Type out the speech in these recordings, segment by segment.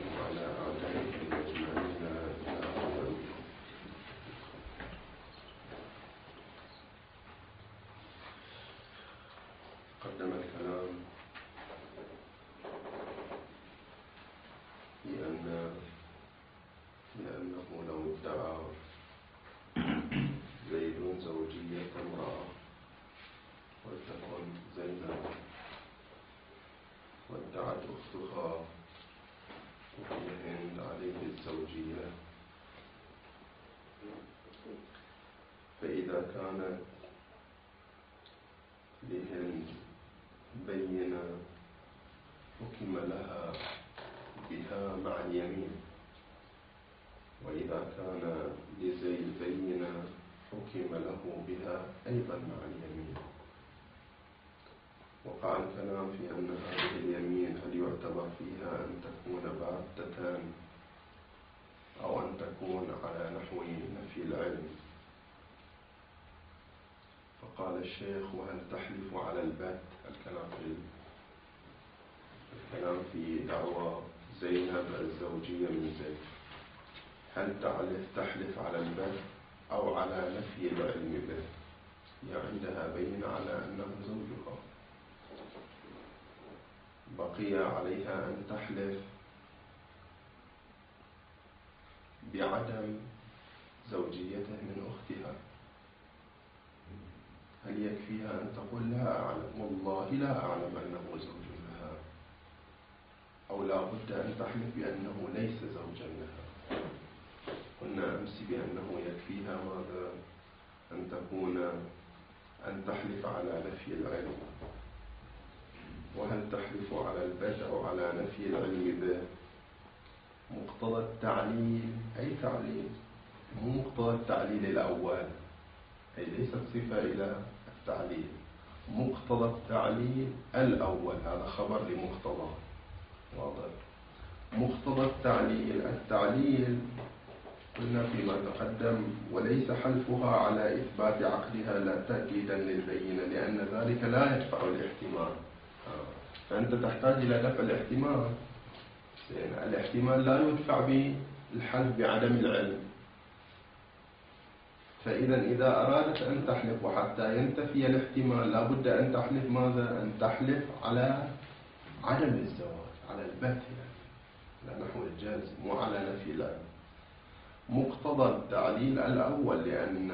وعلى أعدائه أجمعين إلى يوم. قدم الكلام بأنه لو ادعى زيد زوجية امرأة ولتكن زينب وادعت أختها وهي هند عليه الزوجية، فإذا كانت لهند بينة حكم لها بها مع اليمين، وإذا كان لزيد بينة حكم له بها أيضا مع اليمين. وقع الكلام في أن هذه اليمين هل يعتبر فيها أن تكون باتة أو أن تكون على نحو نفي العلم. فقال الشيخ: وهل تحلف على البت؟ الكلام في دعوى زينب الزوجية من زيد، هل تحلف على البت أو على نفي العلم به؟ هي عندها بين على أنه زوجها، بقي عليها أن تحلف بعدم زوجيته من أختها. هل يكفيها أن تقول لا أعلم، والله لا أعلم أنه زوج لها، أو لا بد أن تحلف بأنه ليس زوجا لها؟ قلنا أمس بأنه يكفيها ماذا؟ أن تحلف على نفي العلم. وهل تحلف على البت أو على نفي العلم به؟ مقتضى التعليل، أي تعليل؟ مو مقتضى التعليل الأول، أي ليست صفة إلى التعليل، مقتضى التعليل الأول، هذا خبر لمقتضى، واضح؟ مقتضى التعليل قلنا فيما تقدم: وليس حلفها على إثبات عقلها لا تأكيدا للبينة، لأن ذلك لا يدفع الاحتمال. فأنت تحتاج إلى دفع الاحتمال. الاحتمال لا يدفع بالحلف بعدم العلم. إذا أرادت أن تحلف وحتى ينتفي الاحتمال لا بد أن تحلف ماذا؟ أن تحلف على عدم الزواج، على البت، على نحو الجزم، وعلى نفي العلم. مقتضى التعليل الأول، لأن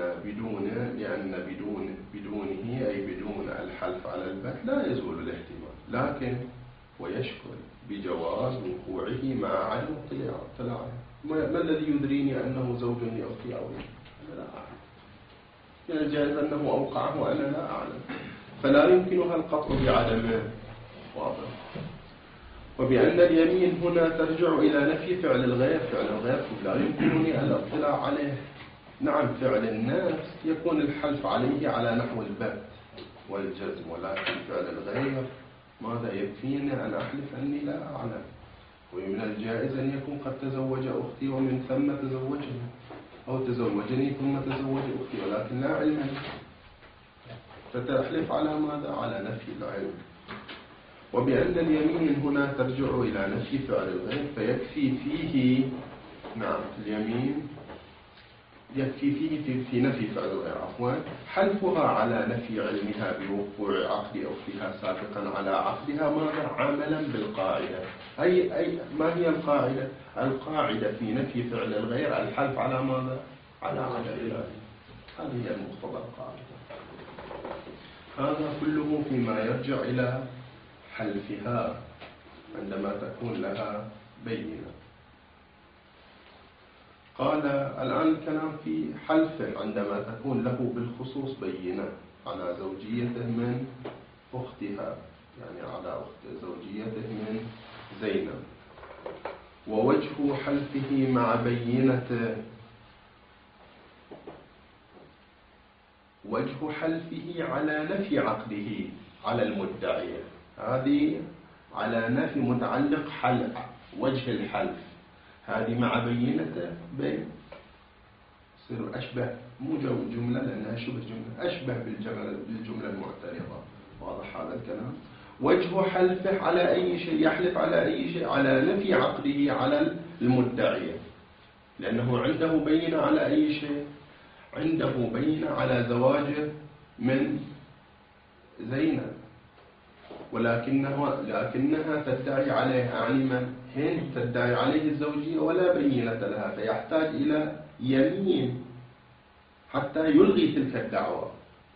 بدونه أي بدون الحلف على البت لا يزول الاحتمال، لكن ويشكل بجواز وقوعه مع عدم اطلاعه. ما الذي يدريني أنه زوج لأختي أو لا؟ أنا لا أعلم. من الجائز أنه أوقعه وأنا لا أعلم، فلا يمكنها القطع بعدمه، واضح؟ وبأن اليمين هنا ترجع إلى نفي فعل الغير. فعل الغير لا يمكنني الاطلاع عليه. نعم، فعل النفس يكون الحلف عليه على نحو البت والجزم، ولكن فعل الغير ماذا يكفيني أن أحلف أني لا أعلم؟ ومن الجائز أن يكون قد تزوج أختي ومن ثم تزوجني، أو تزوجني ثم تزوج أختي، ولكن لا علم لي، فتحلف على ماذا؟ على نفي العلم. وبأن اليمين هنا ترجع إلى نفي فعل الغير، فيكفي فيه، نعم، اليمين يكفي فيه في نفي فعل الغير، حلفها على نفي علمها بوقوع عقد أختها سابقا على عقدها، ماذا؟ عملا بالقاعدة. أي ما هي القاعدة؟ القاعدة في نفي فعل الغير الحلف على ماذا؟ على عدم العلم. هذه هي المقتضى القاعدة. هذا كله فيما يرجع إلى حلفها عندما تكون لها بينة. قال الآن الكلام في حلفه عندما تكون له بالخصوص بينة على زوجيته من أختها، يعني على زوجيته من زينب. ووجه حلفه مع بينته، وجه حلفه على نفي عقده على المدعية، هذه على نفي متعلق وجه الحلف، هذه مع بينته بين يصير أشبه، مو جملة لأنها شبه جملة، أشبه بالجملة المعترضة، واضح هذا الكلام؟ وجه حلفه على أي شيء، يحلف على أي شيء، على نفي عقده على المدعية، لأنه عنده بينة على أي شيء، عنده بينة على زواجه من زينب، لكنها تدعي عليه، يعني من هند تدعي عليه الزوجية ولا بينة لها، فيحتاج إلى يمين حتى يلغي تلك الدعوة.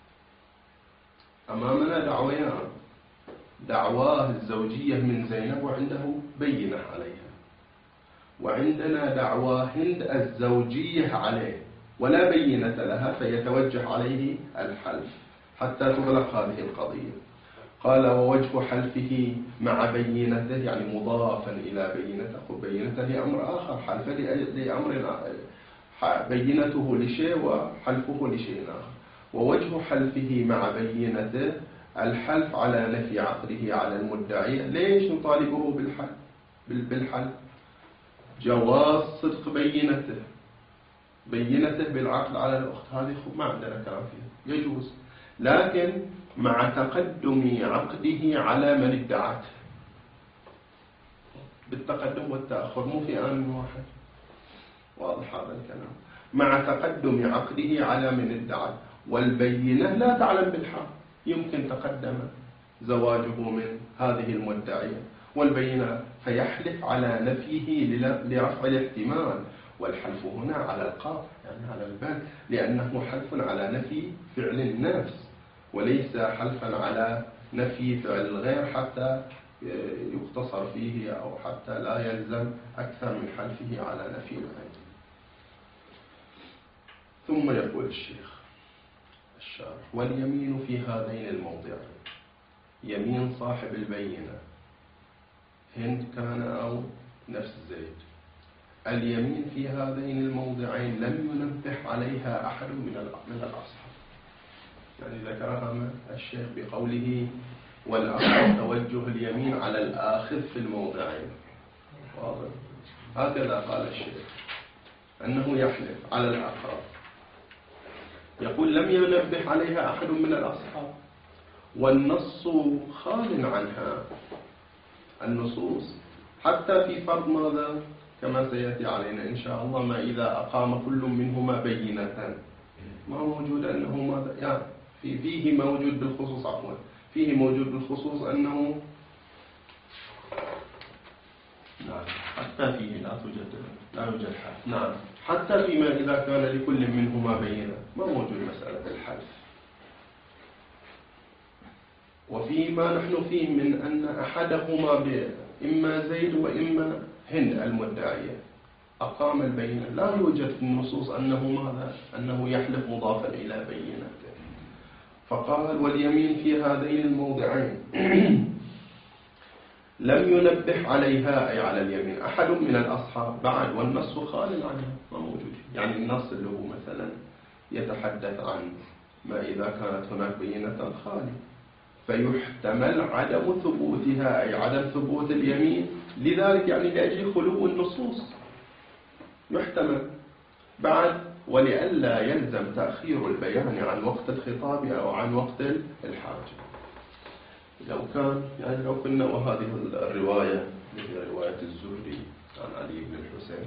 أمامنا دعويان، دعواه الزوجية من زينب وعنده بينة عليها، وعندنا دعوى هند الزوجية عليه ولا بينة لها، فيتوجه عليه الحلف حتى تغلق هذه القضية. قال ووجه حلفه مع بينته، يعني مضافا إلى بينته، بينته لأمر آخر، حلفه لأمر بينته لشيء وحلفه لشيء آخر. ووجه حلفه مع بينته الحلف على نفي عقده على المدعي. ليش نطالبه بالحلف؟ جواز صدق بينته بالعقد على الأخت، هذه ما عندنا كلام فيها، يجوز، لكن مع تقدم عقده على من ادعته، بالتقدم والتأخر، مو في آن واحد. واضح هذا الكلام؟ مع تقدم عقده على من ادعته، والبينة لا تعلم بالحق، يمكن تقدم زواجه من هذه المدعية والبينة، فيحلف على نفيه لرفع الاحتمال، والحلف هنا على القاطع، يعني على البال، لأنه حلف على نفي فعل النفس وليس حلفا على نفي فعل الغير حتى يقتصر فيه أو حتى لا يلزم أكثر من حلفه على نفي الغير. ثم يقول الشيخ الشارح واليمين في هذين الموضعين، يمين صاحب البينة هند كان أو نفس زيد، اليمين في هذين الموضعين لم ينبه عليها أحد من الأصحاب، يعني ذكرها الشيخ بقوله والأقرب توجه اليمين على الآخذ في الموضعين. واضح؟ هكذا قال الشيخ أنه يحلف على الأقرب، يقول لم ينبه عليها أحد من الأصحاب، والنص خال عنها، النصوص حتى في فرض ماذا كما سيأتي علينا إن شاء الله، ما إذا أقام كل منهما بينة، ما موجود أنه ماذا، يعني فيه موجود بالخصوص، عفوا فيه موجود بالخصوص أنه نعم، حتى فيه لا يوجد حلف، نعم، حتى فيما إذا كان لكل منهما بينة ما موجود مسألة الحلف. وفيما نحن فيه من أن أحدهما إما زيد وإما هند المدعية أقام البينة، لا يوجد في النصوص أنه ماذا، أنه يحلف مضافا إلى بينته. فقال واليمين في هذين الموضعين لم ينبه عليها، أي على اليمين، أحد من الأصحاب بعد، والنص خال عنها، ما موجود. يعني النص اللي هو مثلا يتحدث عن ما إذا كانت هناك بينة خالية، فيحتمل عدم ثبوتها، أي عدم ثبوت اليمين، لذلك يعني لأجل خلو النصوص يحتمل بعد، ولئلا يلزم تأخير البيان عن وقت الخطاب أو عن وقت الحاجة. لو كان يعني لو كنا، وهذه الرواية هي رواية الزهري عن علي بن الحسين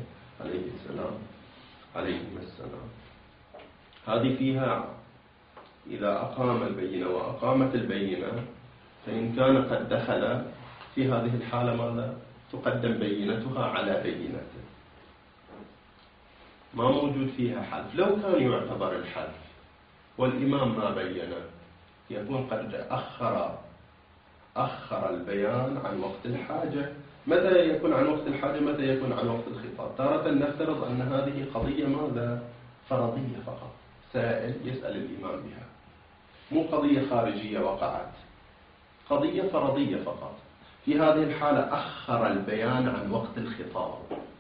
عليهما السلام، هذه فيها إذا أقام البينة وأقامت البينة، فإن كان قد دخل في هذه الحالة ماذا؟ تقدم بينتها على بينته، ما موجود فيها حلف. لو كان يعتبر الحلف والإمام ما بين، يكون قد أخر البيان عن وقت الحاجة. متى يكون عن وقت الحاجة؟ متى يكون عن وقت الخطاب؟ تارة نفترض أن هذه قضية ماذا؟ فرضية فقط، سائل يسأل الإمام بها، مو قضية خارجية وقعت، قضية فرضية فقط. في هذه الحالة أخر البيان عن وقت الخطاب.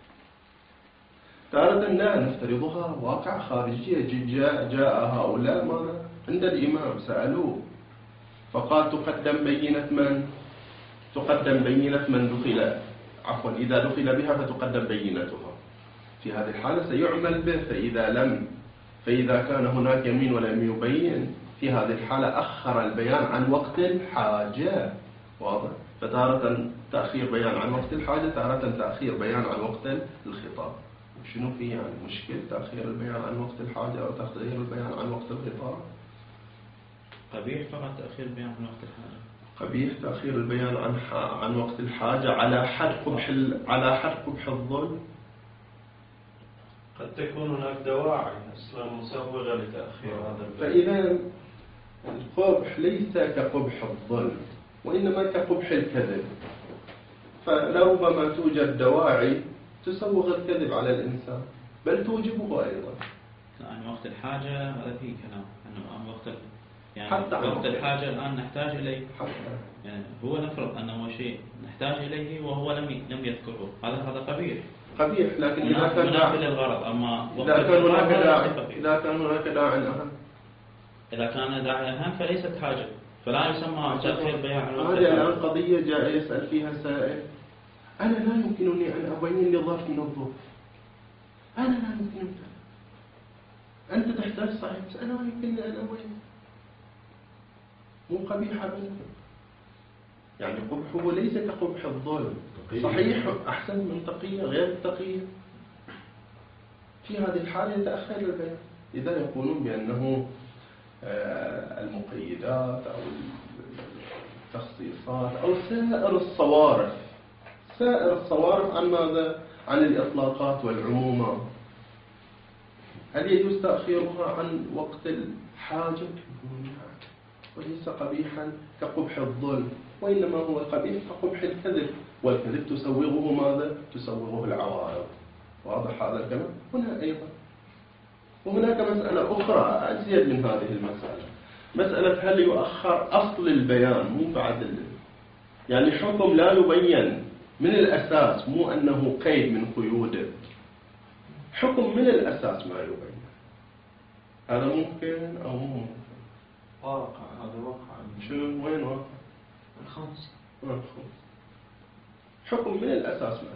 تارة لا نفترضها واقع خارجية، جاء هؤلاء ماذا؟ عند الإمام سألوه فقال تقدم بينة من؟ تقدم بينة من دخل، عفوا إذا دخل بها فتقدم بينتها. في هذه الحالة سيعمل به، فإذا كان هناك يمين ولم يبين، في هذه الحالة أخر البيان عن وقت الحاجة، واضح؟ فتارة تأخير بيان عن وقت الحاجة، تارة تأخير بيان عن وقت الخطاب. وشنو في يعني مشكلة تأخير البيان عن وقت الحاجة أو تأخير البيان عن وقت الخطاب؟ قبيح فقط تأخير البيان عن وقت الحاجة. قبيح تأخير البيان عن وقت الحاجة على حد قبح الظلم. قد تكون هناك دواعي أصلا مسوغة لتأخير هذا البيان. فإذا القبح ليس كقبح الظلم وإنما كقبح الكذب، فلربما توجد دواعي تسوغ الكذب على الإنسان بل توجبه أيضا. يعني وقت الحاجة هذا فيه كلام أنه وقت يعني حتى وقت الحاجة الآن نحتاج إليه. حتى يعني هو نفرض أنه شيء نحتاج إليه وهو لم يذكره، هذا قبيح. لكن إذا كان منافي للغرض. أما إذا كان هناك داعي أهم، إذا كان داعي أهم فليست حاجة، فلا يسمى تأخير بيان عن وقت هذه الآن قضية جاء يسأل فيها سائل: أنا لا يمكنني أن أبين لظرف من الظروف، أنا لا يمكنني، أنت تحتاج صحيح بس أنا لا يمكنني أن أبين. مو قبيحة منه، يعني قبحه ليس كقبح الظلم. صحيح أحسن من تقية غير التقية. في هذه الحالة يتأخر البيان إذا يقولون بأنه المقيدات أو التخصيصات أو سائر الصوارف عن ماذا؟ عن الإطلاقات والعمومات. هل يجوز تأخيرها عن وقت الحاجة؟ وليس قبيحا كقبح الظلم، وإنما هو قبيح كقبح الكذب، والكذب تسوغه ماذا؟ تسوغه العوارض. واضح هذا الكلام؟ هنا أيضا وهناك مسألة أخرى أزيد من هذه المسألة، مسألة هل يؤخر أصل البيان مو بعد يعني حكم لا يبين من الأساس، مو أنه قيد من قيوده، حكم من الأساس ما يبين. هذا ممكن أو مو ممكن؟ واقع، هذا واقع. شو وين واقع؟ الخامس. حكم من الأساس ما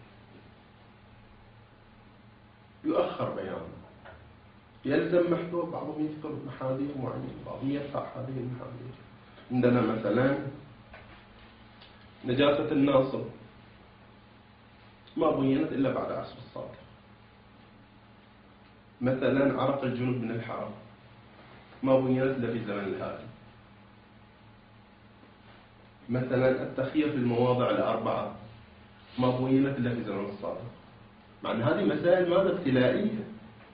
يبين، يؤخر بيانه، يلزم محذور. بعضهم يذكر محاذير معينة، بعضهم يرفع هذه المحاذير. عندنا مثلا نجاسة الناصب ما بينت إلا بعد عصر الصادق. مثلا عرق الجنوب من الحرام ما بينت إلا في زمن الهادي. مثلا التخيير في المواضع الأربعة ما بينت إلا في زمن الصادق. مع أن هذه مسائل ماذا؟ ابتلائية.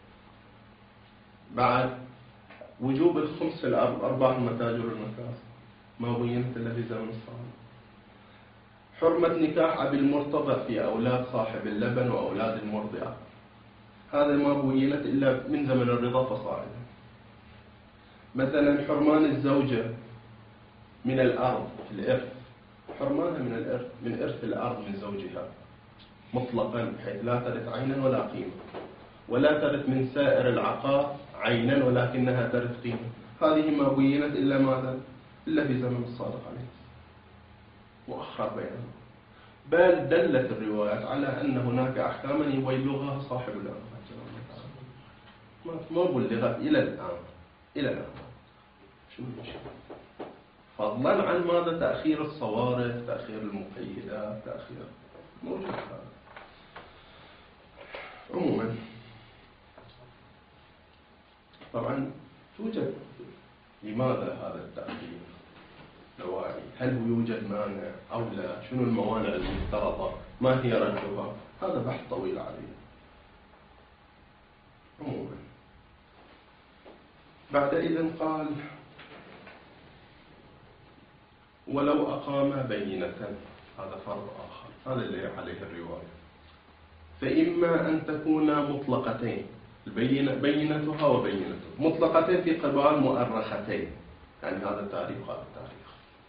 بعد وجوب الخمس في الأرباح المتاجر والمكاسب ما بينت إلا في زمن الصادق. حرمة نكاح أبي المرتضع في أولاد صاحب اللبن وأولاد المرضعة، هذا ما بينت إلا من زمن الرضا فصاعدا. مثلا حرمان الزوجة من الأرض في الإرث، حرمانها من إرث الأرض من زوجها مطلقا، بحيث لا ترث عينا ولا قيمة، ولا ترث من سائر العقار عينا ولكنها ترث قيمة. هذه ما بينت إلا ماذا؟ إلا في زمن الصادق عليه مؤخر بيانه. بل دلت الروايات على أن هناك أحكاما يبلغها صاحب الأمر ما بلغت إلى الآن. شو المشكلة؟ فضلا عن ماذا؟ تأخير الصوارف، تأخير المقيدات، تأخير موجود هذا. عموما طبعا توجد لماذا هذا التأخير دواعي، هل يوجد مانع أو لا، شنو الموانع المفترضة، ما هي ردها، هذا بحث طويل عليه. عموما بعد إذن قال: ولو أقام بينة، هذا فرض آخر، هذا اللي عليه الرواية، فإما أن تكون مطلقتين، بينتها وبينته، مطلقتين في قبال مؤرختين، يعني هذا التاريخ وهذا التاريخ.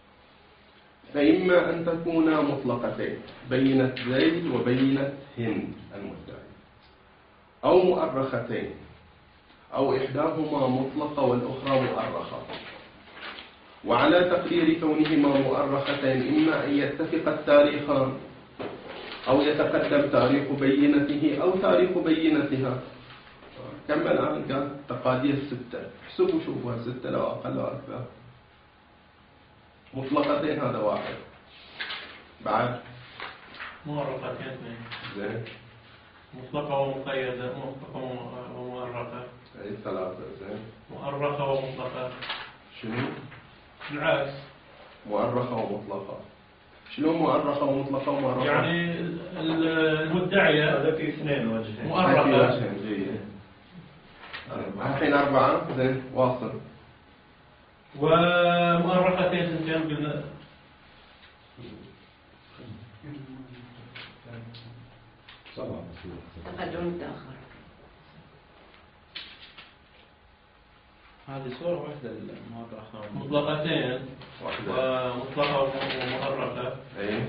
فإما أن تكون مطلقتين، بينة زيد وبينة هند المدعي، أو مؤرختين، أو إحداهما مطلقة والأخرى مؤرخة. وعلى تقدير كونهما مؤرختين إما أن يتفق التاريخان أو يتقدم تاريخ بينته أو تاريخ بينتها. كم الآن كانت تقادير 6، احسبوا شوفوا 6 لو أقل أو أكثر. مطلقتين هذا واحد، بعد مؤرختين اثنين. زين. مطلقة ومقيدة، مطلقة ومؤرخة. أي ثلاثة. زين. مؤرخة ومطلقة. شنو؟ بالعكس. مؤرخة ومطلقة. شنو مؤرخة ومطلقة ومؤرخة؟ يعني المدعية هذا في اثنين وجهين. مؤرخة. جيد. الحين 4. زين واصل. ومؤرختين اثنتين قلنا. تقدم وتأخر. هذه صورة واحدة المؤرخة. مطلقتين. ومطلقة ومؤرخة. أي.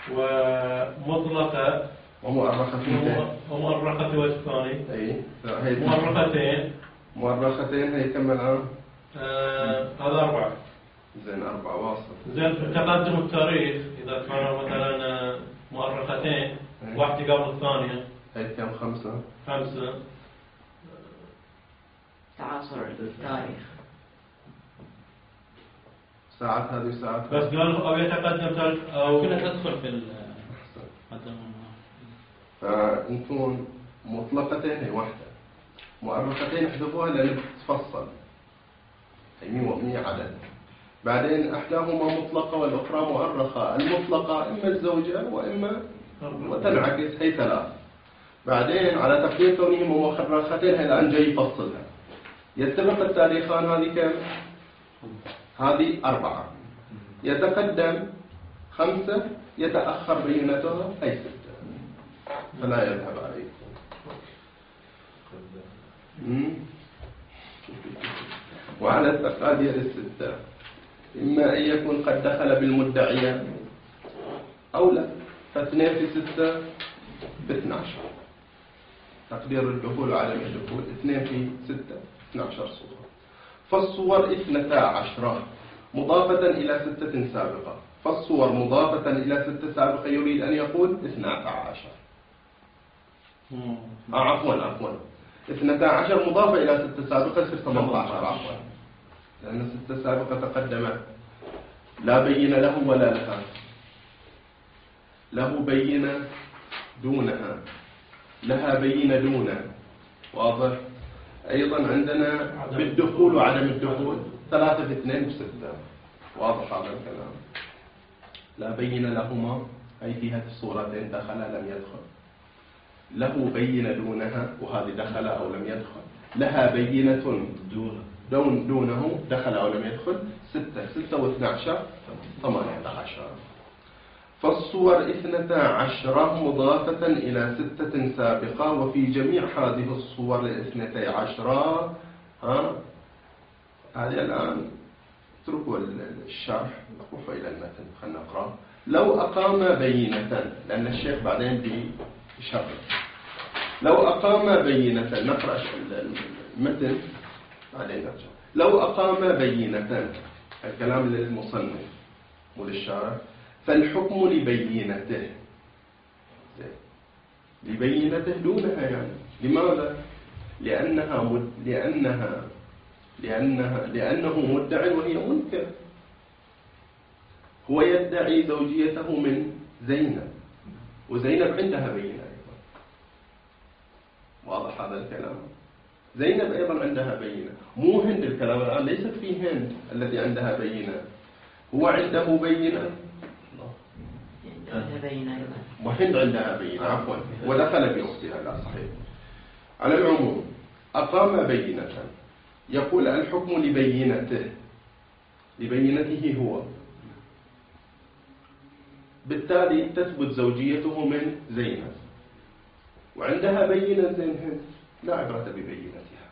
ومطلقة ومؤرخة ثنتين. ومؤرخة والثاني. أي. مؤرختين. مؤرختين هي كم الآن؟ هذا 4. زين 4 واصل. زين في تقدم التاريخ إذا كانوا مثلا مؤرختين واحدة قبل الثانية. هي كم؟ 5. 5. تعاصر التاريخ. ساعات هذه ساعات. بس قالوا أو يتقدم تاريخ أو كلها تدخل في فنكون مطلقتين هي واحدة. مؤرختين احذفوها لأن تفصل. هي 100 عدد. بعدين إحداهما مطلقة والأخرى مؤرخة. المطلقة إما الزوجة وإما وتنعكس هي 3. بعدين على تقدير كونهما مؤرختين هي الآن جاي يفصلها. يتفق التاريخان هذه كم؟ هذه 4. يتقدم 5 يتأخر بينتها أي 6. فلا يذهب عليكم. وعلى التقادير 6 إما أن يكون قد دخل بالمدعية أو لا. ف2 في 6 ب12. تقدير الدخول وعدم الدخول 2 في 6 12 صورة. فالصور 12 مضافة إلى 6 سابقة. فالصور مضافة إلى 6 سابقة يريد أن يقول 12. عفوا 12 مضافة إلى 6 سابقة يصير 18 عفوا. لأن 6 سابقة تقدمت لا بين له ولا لها. له بينة دونها. لها بينة دونها. واضح؟ أيضا عندنا بالدخول وعدم الدخول 3 في 2 ب6. واضح هذا الكلام؟ لا بين لهما أي فيها في الصورتين دخل لم يدخل. له بينة دونها وهذه دخل أو لم يدخل. لها بينة دونه دخل أو لم يدخل 6 و12 18. فالصور 12 مضافة إلى 6 سابقة. وفي جميع هذه الصور 12 هذه الآن اتركوا الشرح نروح إلى المتن خلينا نقرأ. لو أقام بينة لأن الشيخ بعدين بيشرح. لو أقام بينة نقرأ المتن بعدين نرجع. لو أقام بينة الكلام للمصنف وللشارع. فالحكم لبينته. لبينته دونها يعني. لماذا؟ لأنه مدعي وهي منكر. هو يدعي زوجيته من زينب وزينب عندها بينة أيضا. واضح هذا الكلام؟ زينب أيضا عندها بينة. مو هند الكلام الآن ليست في هند التي عندها بينة. هو عنده بينة وهند عندها بينة عفوا ودخل بأختها. لا صحيح. على العموم أقام بينة يقول الحكم لبينته هو. بالتالي تثبت زوجيته من زينب وعندها بينة هند لا عبرة ببينتها.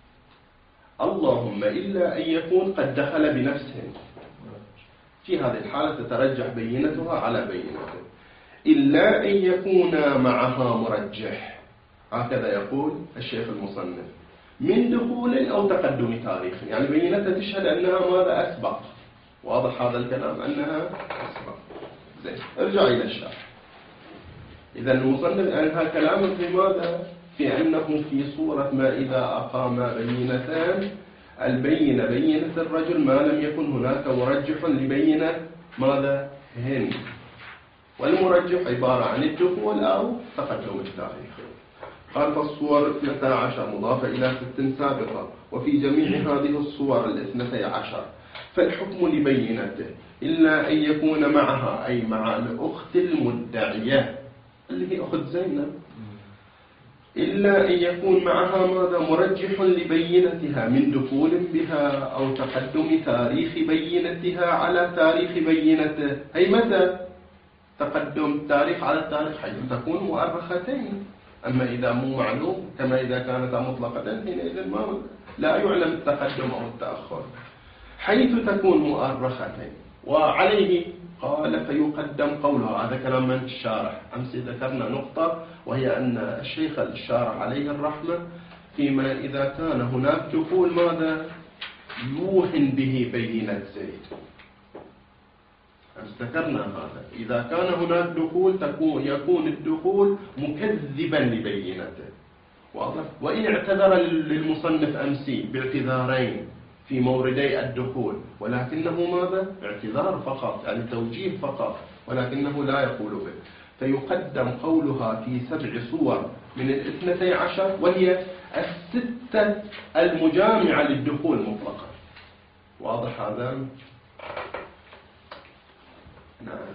اللهم إلا أن يكون قد دخل بنفسه. في هذه الحالة تترجح بينتها على بينته. إلا أن يكون معها مرجح. هكذا يقول الشيخ المصنف من دخول أو تقدم تاريخ. يعني بينتها تشهد أنها ماذا أسبق. واضح هذا الكلام أنها أسبق. زين ارجع إلى الشرح. إذا المصنف أنهى كلامه في ماذا؟ في أنه في صورة ما إذا أقام بينتان البينة بينة الرجل ما لم يكن هناك مرجح لبينة ماذا؟ هند. والمرجح عبارة عن الدخول أو تقدم التاريخ. قال فالصور 12 مضافة إلى 6 سابقة، وفي جميع هذه الصور 12 فالحكم لبينته إلا أن يكون معها، أي مع الأخت المدعية اللي هي أخت زينب، إلا أن يكون معها ماذا؟ مرجح لبينتها من دخول بها أو تقدم تاريخ بينتها على تاريخ بينته. أي متى تقدم تاريخ على التاريخ؟ حيث تكون مؤرختين. أما إذا مو معلوم كما إذا كانتا مطلقتين حينئذ لا يعلم التقدم أو التأخر. حيث تكون مؤرختين وعليه قال فيقدم قولها. هذا كلام من الشارح. أمس ذكرنا نقطة وهي أن الشيخ الشارح عليه الرحمة فيما إذا كان هناك دخول ماذا يوهن به بينة زيد. أمس ذكرنا هذا. إذا كان هناك دخول يكون الدخول مكذبا لبينته. واضح؟ وإن اعتذر للمصنف أمسي باعتذارين في موردي الدخول، ولكنه ماذا؟ اعتذار فقط، يعني توجيه فقط، ولكنه لا يقول به. فيقدم قولها في 7 صور من 12 وهي 6 المجامعة للدخول مطلقا. واضح هذا؟ نعم.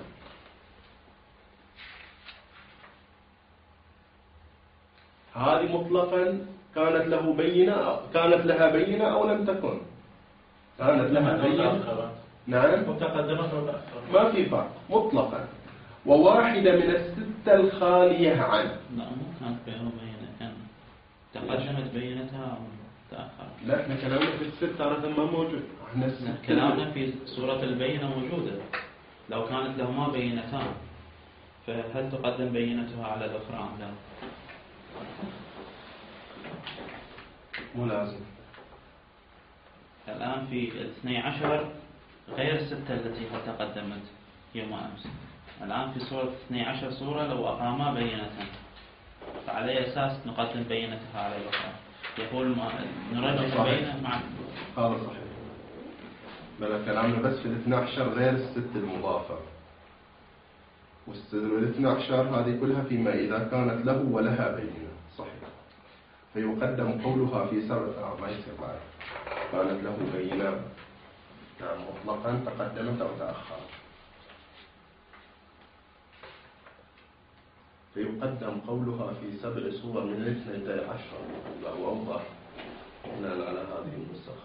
هذه مطلقا كانت لها بينة أو لم تكن؟ كانت لها بينة. نعم. متقدمة ومتأخرة. ما في فرق مطلقا. وواحدة من 6 الخالية عنه. لا مو كانت بينة كان تقدمت بينتها أو تأخرت. لا احنا كلامنا في 6 هذا ما موجود. احنا كلامنا في سورة البينة موجودة. لو كانت لهما بينتان فهل تقدم بينتها على الأخرى أم لا؟ مو لازم. الآن في 12 غير 6 التي تقدمت يوم أمس. الآن في صورة 12 صورة لو أقاما بينة فعلى أساس نقدم بينتها على الأخرى. يقول نرجح بينة مع هذا صحيح. بل كلامنا بس في 12 غير 6 المضافة. وال 12 هذه كلها فيما إذا كانت له ولها بينة. صحيح. فيقدم قولها في 7 ما يصير بعد. كانت له بينة نعم مطلقا تقدمت أو تأخرت. فيقدم قولها في 7 صور من 12 له أوضح بناء على هذه النسخة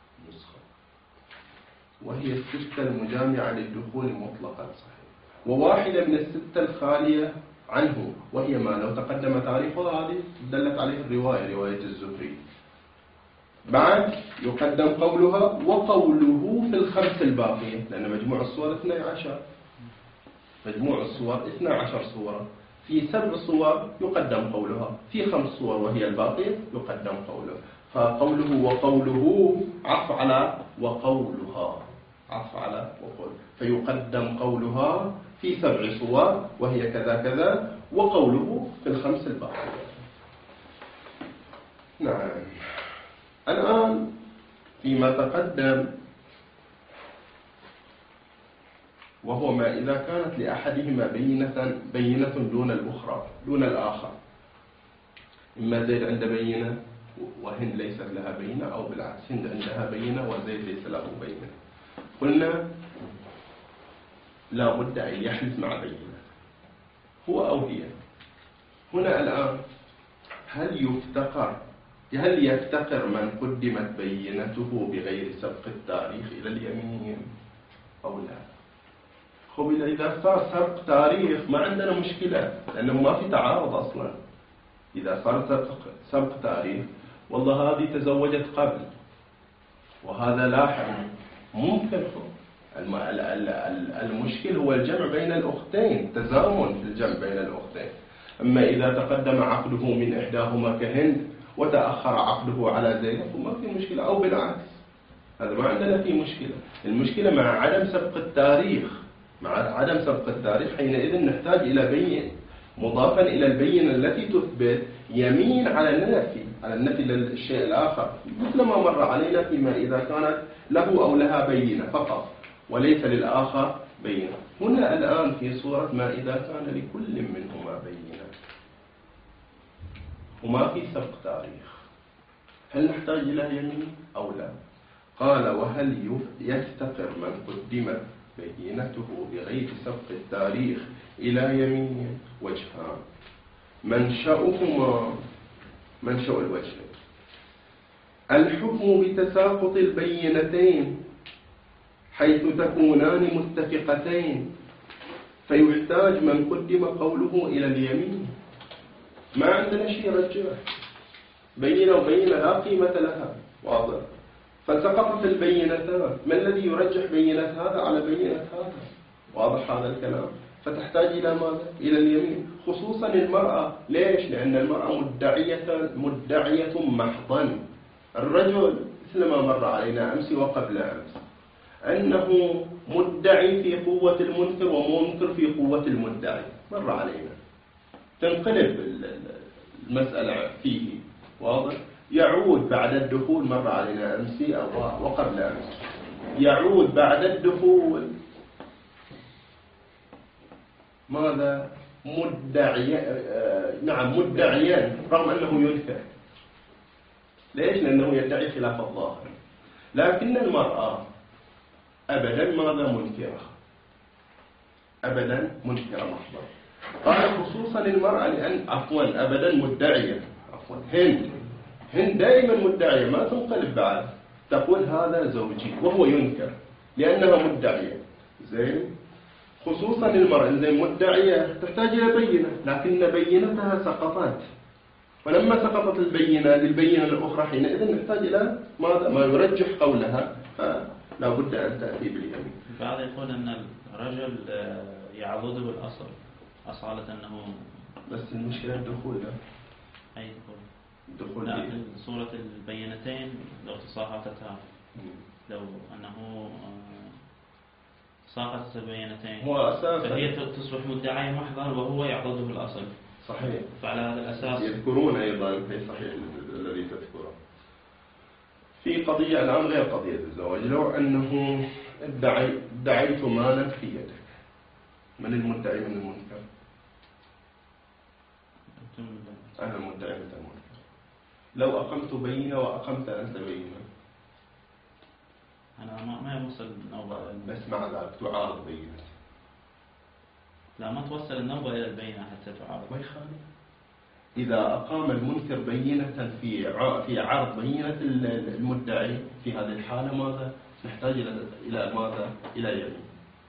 وهي 6 المجامعة للدخول مطلقا. صحيح. وواحدة من 6 الخالية عنه وهي ما لو تقدم تاريخها هذه دلت عليه رواية الزهري. بعد يقدم قولها وقوله في ال5 الباقية لأن مجموع الصور 12. مجموع الصور 12 صورة. في 7 صور يقدم قولها، في 5 صور وهي الباقية يقدم قوله. فقوله وقوله عطف على وقولها، عطف على وقول. فيقدم قولها في 7 صور وهي كذا كذا وقوله في ال5 الباقية. نعم. الآن فيما تقدم وهو ما إذا كانت لأحدهما بينة دون الأخرى دون الآخر. إما زيد عند بينة وهند ليست لها بينة أو بالعكس هند عندها بينة وزيد ليس له بينة. قلنا لا بد أن يحلف مع بينة هو أو هي. هنا الآن هل يفتقر من قدمت بينته بغير سبق التاريخ إلى اليمين أو لا؟ خب إذا صار سبق تاريخ ما عندنا مشكلة لأنه ما في تعارض أصلا. إذا صار سبق تاريخ والله هذه تزوجت قبل وهذا لاحق ممكن. المشكل هو الجمع بين الأختين، تزامن في الجمع بين الأختين. أما إذا تقدم عقده من إحداهما كهند وتأخر عقده على زينب وما في مشكلة أو بالعكس. هذا ما عندنا فيه مشكلة. المشكلة مع عدم سبق التاريخ. حينئذ نحتاج إلى بين مضافا إلى البينة التي تثبت يمين على النفي للشيء الآخر مثل ما مر علينا فيما إذا كانت له أو لها بينة فقط وليس للآخر بينة. هنا الآن في صورة ما إذا كان لكل منهما بينة وما في سبق تاريخ، هل نحتاج إلى يمين أو لا؟ قال وهل يفتقر من قدم بينته بغير سبق التاريخ إلى يمين؟ وجهان منشأهما منشأ الوجهين الحكم بتساقط البينتين حيث تكونان متفقتين، فيحتاج من قدم قوله إلى اليمين. ما عندنا شيء رجع، بينة وبينة لا قيمة لها، واضح؟ فسقطت البينتان، ما الذي يرجح بينة هذا على بينة هذا؟ واضح هذا الكلام؟ فتحتاج إلى ماذا؟ إلى اليمين، خصوصا المرأة. ليش؟ لأن المرأة مدعية محضا. الرجل مثل ما مر علينا أمس وقبل أمس أنه مدعي في قوة المنكر ومنكر في قوة المدعي، مر علينا. تنقلب المسألة فيه، واضح؟ يعود بعد الدخول، مر علينا أمس وقبل أمس، يعود بعد الدخول ماذا؟ مدعيا رغم أنه ينكر. ليش؟ لأنه يدعي خلاف الظاهر. لكن المرأة أبدا ماذا؟ منكرة، أبدا منكرة محضة. قال خصوصا المرأة لأن أبدا مدعية، هند دائما مدعية، ما تنقلب بعد تقول هذا زوجي وهو ينكر لأنها مدعية. زين، خصوصا المرأة زين مدعية تحتاج إلى بينة، لكن بينتها سقطت، ولما سقطت البينة للبينة الأخرى حينئذ نحتاج إلى ماذا؟ ما يرجح قولها، فلا بد أن تأتي باليمين. بعض يقول أن الرجل يعضده الأصل أصالة أنه، بس المشكلة الدخول. أي دخول لا، في صورة البينتين لو تصاحبتها، لو أنه ساقطت البينتين هو أساسا فهي تصبح مدعية محضر وهو يعضده الأصل. صحيح. فعلى هذا الأساس يذكرون أيضا في صحيح الذي تذكره في قضية الآن غير قضية الزواج، لو أنه ادعيت مالا في يدك، من المدعي من المنكر؟ أنا المدعي من المنكر. لو أقمت بينة وأقمت أنت بينة، أنا ما يوصل النوبة، بس مع ذلك تعارض بينة. لا، ما توصل النوبة إلى البينة حتى تعارض. ما يخالف. إذا أقام المنكر بينة في عرض بينة المدعي، في هذه الحالة ماذا؟ نحتاج إلى ماذا؟ إلى يمين.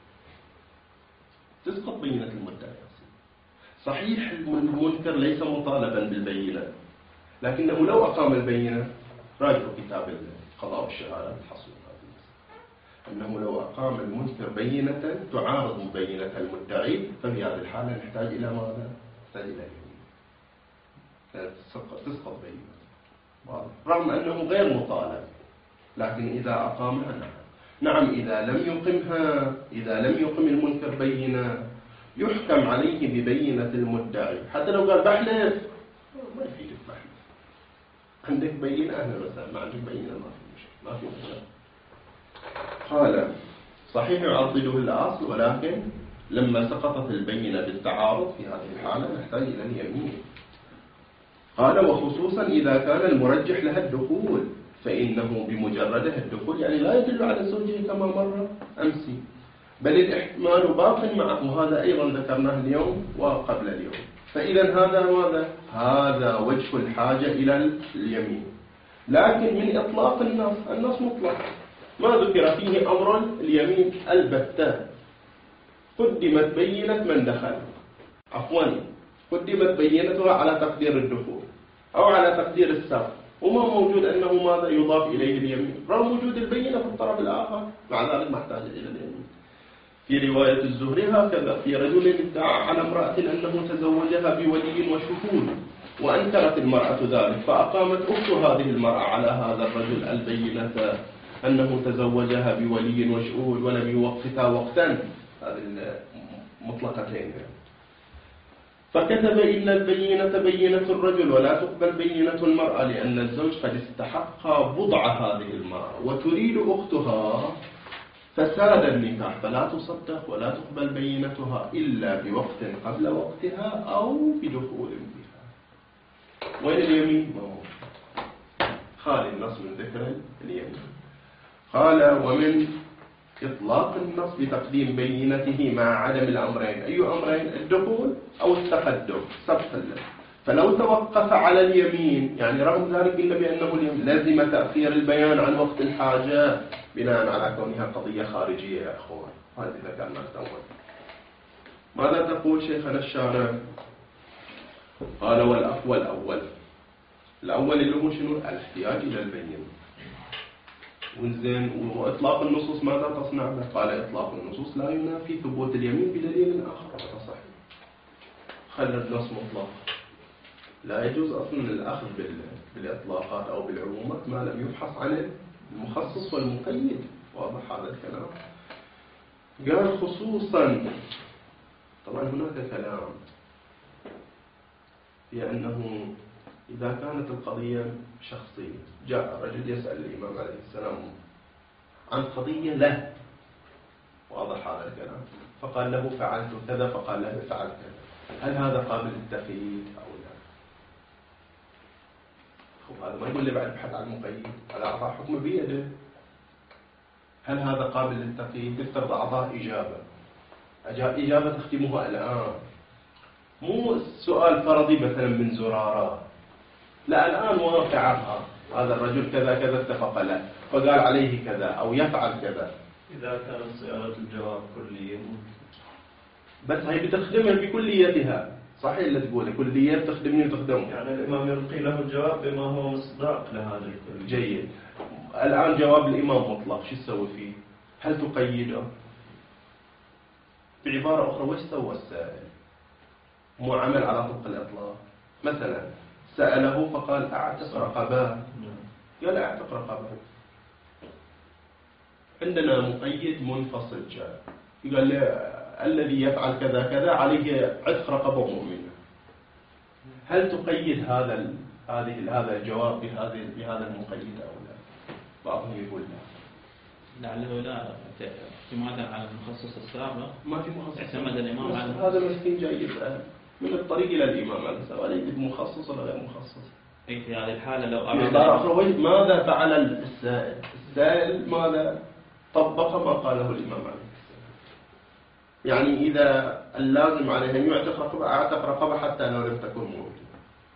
تسقط بينة المدعي. صحيح المنكر ليس مطالبا بالبينة، لكنه لو أقام البينة، راجعوا كتاب القضاء والشهادة تحصل هذه المسألة، أنه لو أقام المنكر بينة تعارض بينة المدعي، ففي هذه الحالة نحتاج إلى ماذا؟ نحتاج إلى يمين. تسقط بينة رغم أنه غير مطالب، لكن إذا أقامها نعم. إذا لم يقم المنكر بينة يحكم عليه ببينة المدعي، حتى لو قال بحلف ما يفيدك بحلف. عندك بينة، أهلا وسهلا، ما عندك بينة ما في مشكلة. قال صحيح يعضده الأصل، ولكن لما سقطت البينة بالتعارض في هذه الحالة نحتاج إلى اليمين. قال وخصوصا إذا كان المرجح لها الدخول، فإنه بمجردها الدخول يعني لا يدل على زوجه كما مر أمس، بل الاحتمال باق معه، وهذا أيضا ذكرناه اليوم وقبل اليوم. فإذا هذا ماذا؟ هذا وجه الحاجة إلى اليمين. لكن من إطلاق النص مطلق، ما ذكر فيه أمر اليمين البتة. قدمت بينة من دخل، قدمت بينتها على تقدير الدخول أو على تقدير السبق، وما موجود أنه ماذا يضاف إليه اليمين، رغم وجود البينة في الطرف الآخر، مع ذلك ما احتاج إلى اليمين. في رواية الزهري هكذا، في رجل ادعى على امرأة أنه تزوجها بولي وشهود، وأنكرت المرأة ذلك، فأقامت أخت هذه المرأة على هذا الرجل البينة أنه تزوجها بولي وشهود ولم يوقتا وقتا، هذه المطلقتين. فكتب إن البينة بينة الرجل ولا تقبل بينة المرأة، لأن الزوج قد استحق بضع هذه المرأة، وتريد أختها فساد النكاح فلا تصدق ولا تقبل بينتها إلا بوقت قبل وقتها أو بدخول بها. وين اليمين؟ ما هو خالي النص من ذكر اليمين. قال ومن إطلاق النص بتقديم بينته مع عدم الأمرين. أي أمرين؟ الدخول أو التقدم سبق له. فلو توقف على اليمين، يعني رغم ذلك قلنا بأنه لازم تأخير البيان عن وقت الحاجة بناء على كونها قضية خارجية يا أخوان. هذه ذكرنا الأول. ماذا تقول شيخنا الشارع؟ قال والأقوى الأول اللي هو شنو؟ الاحتياج إلى البينة. وزين وإطلاق النصوص ماذا تصنع له؟ قال إطلاق النصوص لا ينافي ثبوت اليمين بدليل آخر. هذا صحيح. خلى النص مطلق. لا يجوز أصلا الأخذ بالإطلاقات أو بالعمومات ما لم يبحث عن المخصص والمقيد. واضح هذا الكلام؟ قال خصوصا، طبعا هناك كلام في أنه إذا كانت القضية شخصية، جاء رجل يسأل الإمام عليه السلام عن قضية له، واضح هذا الكلام، فقال له فعلت كذا، فقال له فعلت كذا، هل هذا قابل للتقييد أو لا؟ هذا ما يقول لي بعد بحث عن المقيد، هذا أعطاه حكم بيده. هل هذا قابل للتقييد؟ يفترض أعطاه إجابة تختمها الآن، مو سؤال فرضي مثلا من زرارة، لا الآن واقعها، هذا الرجل كذا كذا اتفق له فقال عليه كذا أو يفعل كذا. إذا كانت صياغة الجواب كلية بس هي بتخدمها بكليتها، صحيح اللي تقوله كلية تخدمني وتخدمه، يعني الإمام يلقي له الجواب بما هو مصداق لهذا الكل. جيد. الآن جواب الإمام مطلق، شو تسوي فيه؟ هل تقيده؟ بعبارة أخرى وش سوى السائل؟ مو عمل على طبق الإطلاق. مثلا سأله فقال أعتق رقبة، قال أعتق رقبة. عندنا مقيد منفصل جاء يقول لي الذي يفعل كذا كذا عليه عتق رقبة مؤمنة. هل تقيد هذا الجواب بهذا المقيد أو لا؟ بعضهم يقول لا. لعله لا اعتمادا على المخصص السابق، ما في مخصص. اعتمد الإمام على هذا مسكين جاي يسأل من الطريق إلى الإمام عليه السلام، يجب مخصص ولا غير مخصص. أي في هذه الحالة لو أراد ماذا فعل السائل؟ السائل ماذا طبق ما قاله الإمام عليه السلام. يعني إذا اللازم عليه أن يعتق رقبة أعتق رقبة حتى لو لم تكن موجودة.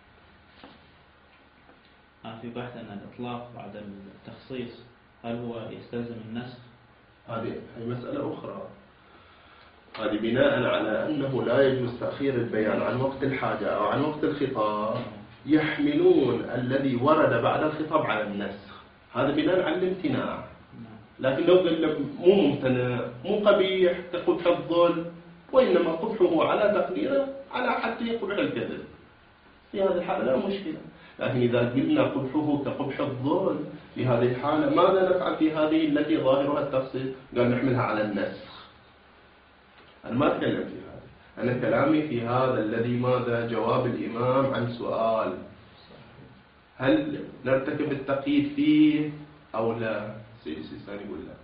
في بحث أن الإطلاق بعد التخصيص هل هو يستلزم النسخ؟ هذه مسألة أخرى. هذه بناء على أنه لا يجوز تأخير البيان عن وقت الحاجة أو عن وقت الخطاب، يحملون الذي ورد بعد الخطاب على النسخ. هذا بناء على الامتناع. لكن لو قلنا مو ممتنع مو قبيح تقبح الظلم، وإنما قبحه على تقديره على حتى يقبح الكذب، في هذه الحالة لا مشكلة. لكن إذا قلنا قبحه كقبح الظلم في هذه الحالة، ماذا نفعل في هذه التي ظاهرها التفصيل؟ قال نحملها على النسخ. أنا ما أتكلم في هذا، أنا كلامي في هذا الذي ماذا جواب الإمام عن سؤال هل نرتكب التقييد فيه أو لا؟ سيدي السيستاني يقول لا،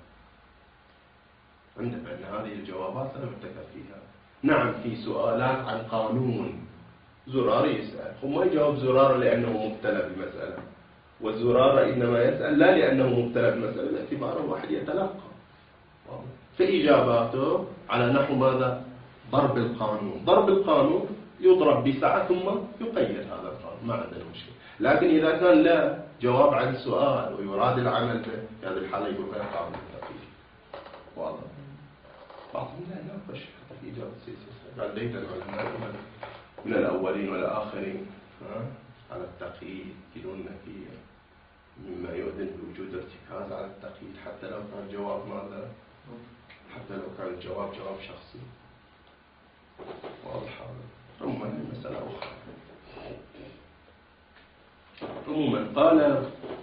عندنا أن هذه الجوابات لا نرتكب فيها. نعم في سؤالات عن قانون، زرار يسأل وما يجاوب زرار لأنه مبتلى بمسألة، والزرار إنما يسأل لا لأنه مبتلى بمسألة، باعتباره واحد يتلقى فإجاباته على نحو ماذا؟ ضرب القانون. ضرب القانون يضرب بسعة ثم يقيد هذا القانون، ما عندنا مشكلة. لكن إذا كان لا جواب عن سؤال ويراد العمل به، في هذه الحالة يقول غير قابل للتقييد. واضح؟ بعضهم لا يناقش حتى في إجابة السياسة، قال ليت العلماء من الأولين والآخرين على التقييد يقولون نكير مما يؤذن بوجود ارتكاز على التقييد حتى لو كان الجواب ماذا؟ حتى لو كان الجواب جواب شخصي. واضح هذا؟ عموما المسألة أخرى. عموما قال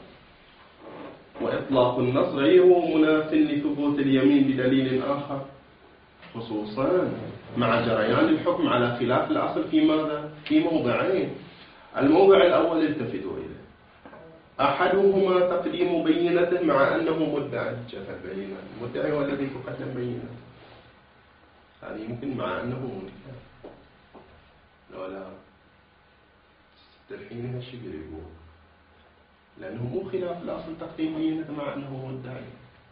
وإطلاق النص غير مناف لثبوت اليمين بدليل آخر، خصوصا مع جريان الحكم على خلاف الأصل في ماذا؟ في موضعين. الموضع الأول التفتوا إليه، أحدهما تقديم بينته مع أنه مدعي. جف البينة، المدعي هو الذي تقدم بينته. هذه يمكن مع أنه منكر. لا تلحين هالشيء يقول، لأنه مو خلاف الأصل تقديم بينته مع أنه مدعي.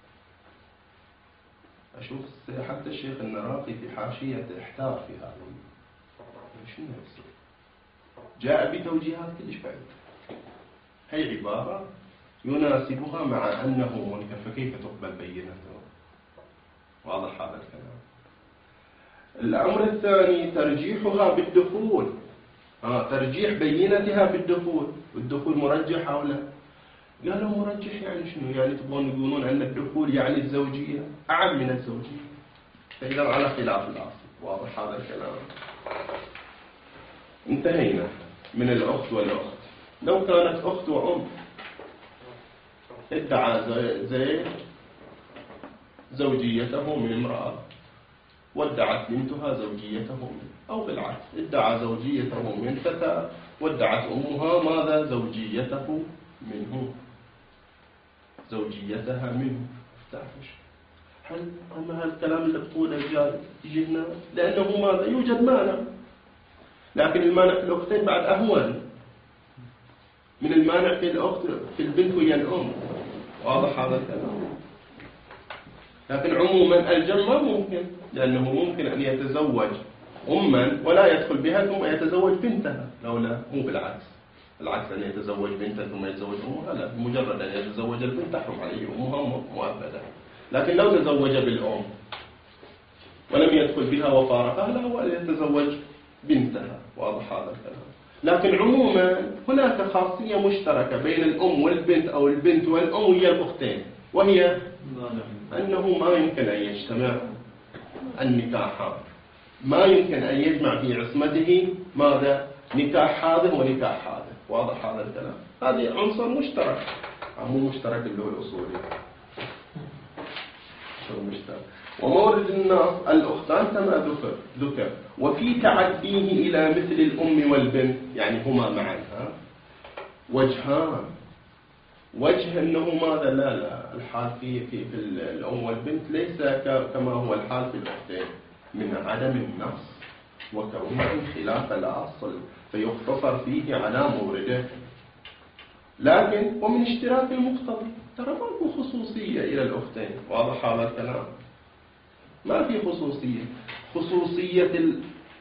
أشوف حتى الشيخ النراقي في حاشيته احتار في هذا. شنو يصير؟ جاء بتوجيهات كلش بعيدة. هي عبارة يناسبها مع أنه منكر، فكيف تقبل بينته؟ واضح هذا الكلام. الأمر الثاني ترجيحها بالدخول. ترجيح بينتها بالدخول. والدخول مرجح أو لا؟ قالوا مرجح. يعني شنو؟ يعني تبغون يقولون أن الدخول يعني الزوجية أعم من الزوجية. فإذا على خلاف الأصل. واضح هذا الكلام. انتهينا من الأخت والأخت. لو كانت أخت وأم، ادعى زيد زوجيته من امرأة وادعت بنتها زوجيته منه، أو بالعكس ادعى زوجيته من فتاة وادعت أمها ماذا؟ زوجيته منه، زوجيتها منه. تعرفش هل الكلام اللي بطوله جاي يجينا؟ لأنه ماذا؟ يوجد مانع، لكن المانع في الأختين بعد أهون من المانع في الأخت في البنت ويا الأم. واضح هذا الكلام. لكن عموما الجمع ممكن، لأنه ممكن أن يتزوج أما ولا يدخل بها ثم يتزوج بنتها. لولا مو بالعكس، العكس أن يتزوج بنتها ثم يتزوج أمها، لا، مجرد أن يتزوج البنت تحرم عليه أمها مؤبدا. لكن لو تزوج بالأم ولم يدخل بها وفارقها، لا، هو يتزوج بنتها. واضح هذا الكلام. لكن عموما هناك خاصية مشتركة بين الأم والبنت أو البنت والأم وهي الأختين، وهي أنه ما يمكن أن يجتمع النكاحان، ما يمكن أن يجمع في عصمته ماذا؟ نكاح هذا ونكاح هذا. واضح هذا الكلام. هذه عنصر مشترك، مو مشترك اللي هو الأصولي، مشترك. ومورد النص الأختان كما ذكر وفي تعديه إلى مثل الأم والبنت، يعني هما معا وجهان. وجه أنه ماذا؟ لا الحال في الأم والبنت ليس كما هو الحال في الأختين، من عدم النص وكونه خلاف الأصل فيقتصر فيه على مورده. لكن ومن اشتراك المقتضي، ترى ماكو خصوصية إلى الأختين. واضح هذا الكلام. ما في خصوصية. خصوصية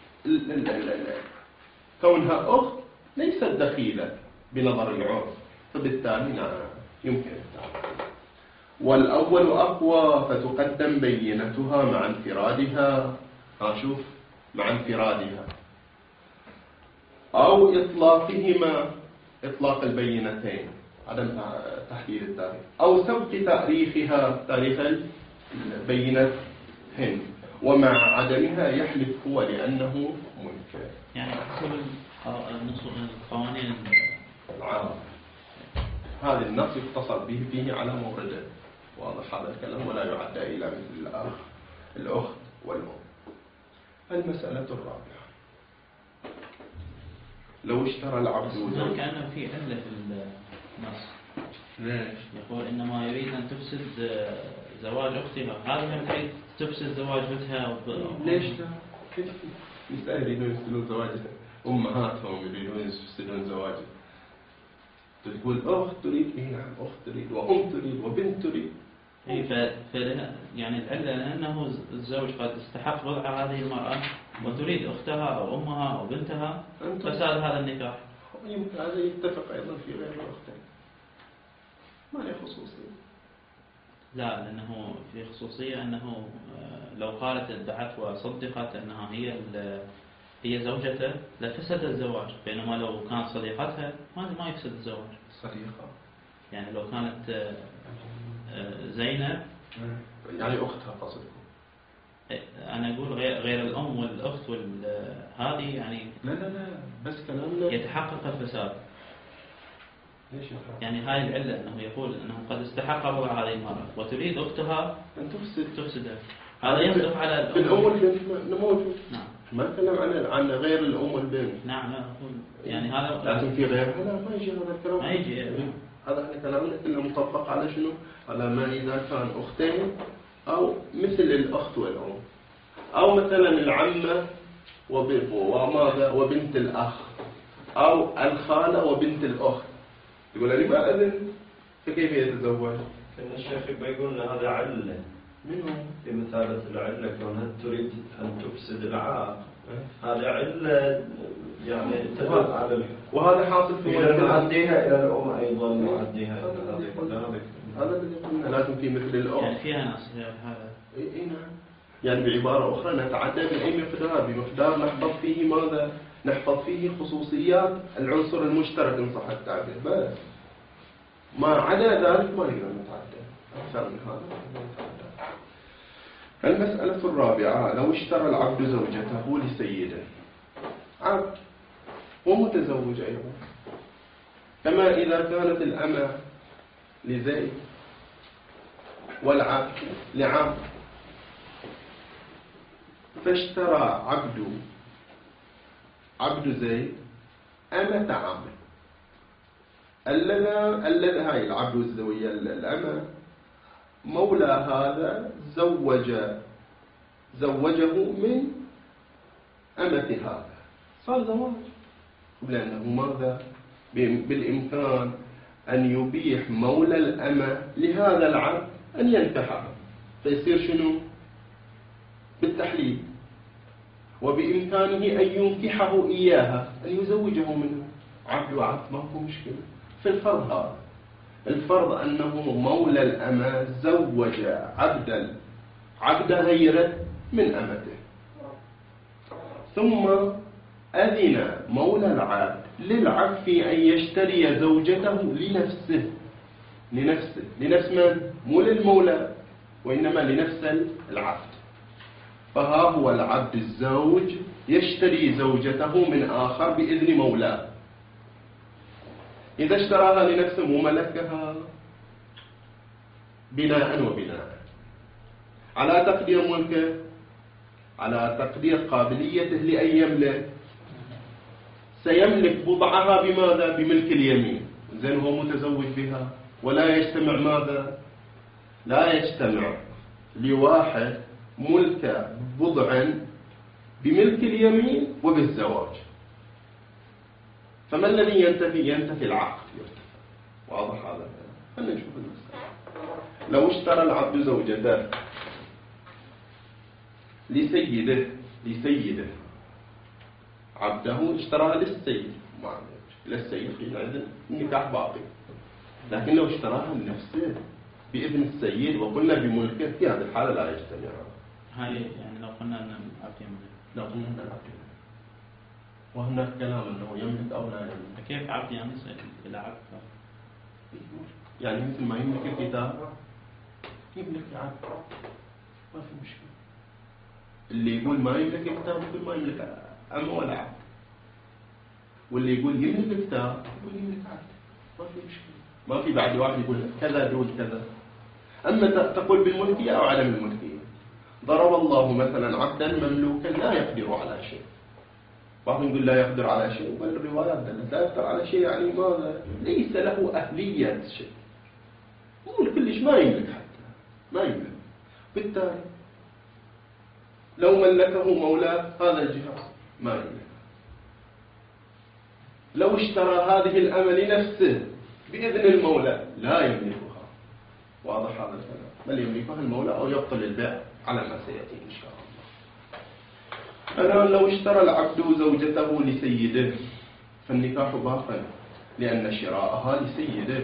كونها أخت ليست دخيلة بنظر العرف، فبالتالي نعم يمكن التعامل. والأول أقوى فتقدم بينتها مع انفرادها. شوف، مع انفرادها أو إطلاقهما، إطلاق البينتين عدم تحديد التاريخ، أو سبق تاريخها، تاريخ البينة هن، ومع عدمها يحلف هو لأنه منكر. يعني أصل القوانين العام هذا النص يختصر به فيه على مورده. واضح هذا الكلام. ولا يعدى إلى مثل الأخت والأم. المسألة الرابعة، لو اشترى العبد كأنه في علة في النص. ليش؟ يقول إنما يريد أن تفسد زواج أختها، هذا من تريد تفسد زواج بنتها. ليش لا؟ كيف نساء يريدون يفسدون زواجها؟ أمهاتهم يريدون يفسدون زواجها. تقول أخت تريد، نعم أخت تريد، وأم تريد، وبنت تريد. يعني العلة لأنه الزوج قد استحق وضع هذه المرأة وتريد أختها أو أمها أو بنتها، فساد هذا النكاح. يمكن هذا يتفق أيضا في غير الأختين. ما له خصوصية. لا، لأنه في خصوصية أنه لو قالت ادعت وصدقت أنها هي زوجته لفسد الزواج، بينما لو كانت صديقتها ما يفسد الزواج. صديقة يعني لو كانت زينب يعني أختها قصدك؟ أنا أقول غير الأم والأخت هذه يعني لا بس كلامنا يتحقق الفساد. ليش يتحقق؟ يعني هاي العلة أنه يقول أنه قد استحق وضع هذه المرأة وتريد أختها أن تفسدها. هذا ينصف على بالأم والبنت موجود. نعم. ما نتكلم عن غير الأم والبنت. نعم، لا أقول يعني هذا لكن في غيرها لا ما يجي هذا الكلام. ما يجي. هذا احنا كلامنا كله مطبق على شنو؟ على ما إذا كان أختين أو مثل الأخت والأم، أو مثلا العمة وماذا وبنت الأخ، أو الخالة وبنت الأخت. يقول لي ما أذن، فكيف يتزوج؟ كان الشيخ يقول لنا هذا علة. منو؟ بمثابة العلة كونها تريد أن تفسد العاق، هذا علة يعني تدل على الحكم. وهذا حاصل في نعديها إلى الأم أيضا، نعديها إلى هذا الذي قلنا لازم في مثل الأم. يعني فيها نص هذا. اي نعم. يعني بعبارة أخرى نتعدى بأي مقدار، بمقدار نحفظ فيه ماذا؟ نحفظ فيه خصوصيات العنصر المشترك إن صح التعبير، بس ما عدا ذلك ما نقدر نتعدى أكثر من هذا. المسألة الرابعة: لو اشترى العبد زوجته لسيده، عبد ومتزوج أيضا، كما إذا كانت الأمة لزيد والعبد لعبد، فاشترى عبد زيد أمة عبد، الذي هاي العبد الزوجية الأمة مولى هذا زوجه من أمة هذا، صار زواج. لأنه ماذا؟ بالإمكان أن يبيح مولى الأمة لهذا العبد أن ينكحها، فيصير شنو؟ بالتحليل. وبإمكانه أن ينكحه إياها، أن يزوجه منه. عبد وعبد ما هو مشكلة. في الفرض هذا، الفرض أنه مولى الأمة زوج عبد غيره من أمته، ثم أذن مولى العبد للعبد في أن يشتري زوجته لنفس من؟ مو للمولى، وإنما لنفس العبد. فها هو العبد الزوج يشتري زوجته من آخر بإذن مولاه. إذا اشتراها لنفسه وملكها بناء على تقدير ملكه، على تقدير قابليته لأن يملك، سيملك بضعها بماذا؟ بملك اليمين. زين هو متزوج بها، ولا يجتمع ماذا؟ لا يجتمع لواحد ملك بضع بملك اليمين وبالزواج. فما الذي ينتفي العقد يرتفع. واضح هذا الكلام؟ خلينا نشوف المسألة. لو اشترى العبد زوجته لسيده، عبده اشتراها للسيد، للسيد حينئذ النكاح باقي. لكن لو اشتراها لنفسه بإذن السيد وقلنا بملكه، في هذه الحالة لا يجتمع. هاي يعني لو قلنا أن العبد يملك، لو قلنا أن العبد يملك، وهناك كلام أنه يملك أو لا يملك. كيف عبد يعني إلى عبد؟ يعني مثل ما يملك الكتاب يملك العبد، ما في مشكلة. اللي يقول ما يملك الكتاب يقول ما يملك أمه ولا عبد، واللي يقول يملك الكتاب يقول يملك عبد، ما في مشكلة. ما في بعد واحد يقول كذا دول كذا. أما تقول بالملكية أو عدم الملكية. ضرب الله مثلا عبدا مملوكا لا يقدر على شيء. بعضهم يقول لا يقدر على شيء، بل الروايات دلت لا يقدر على شيء يعني ماذا؟ ليس له أهلية شيء، مو كلش ما يملك، حتى ما يملك. بالتالي لو ملكه مولاه هذا الجهاز ما يملك. لو اشترى هذه الأمة لنفسه بإذن المولى لا يملكها. واضح هذا الكلام؟ بل يملكها المولى أو يبطل البيع على ما سيأتي إن شاء الله. الآن لو اشترى العبد زوجته لسيده فالنكاح باطل، لأن شراءها لسيده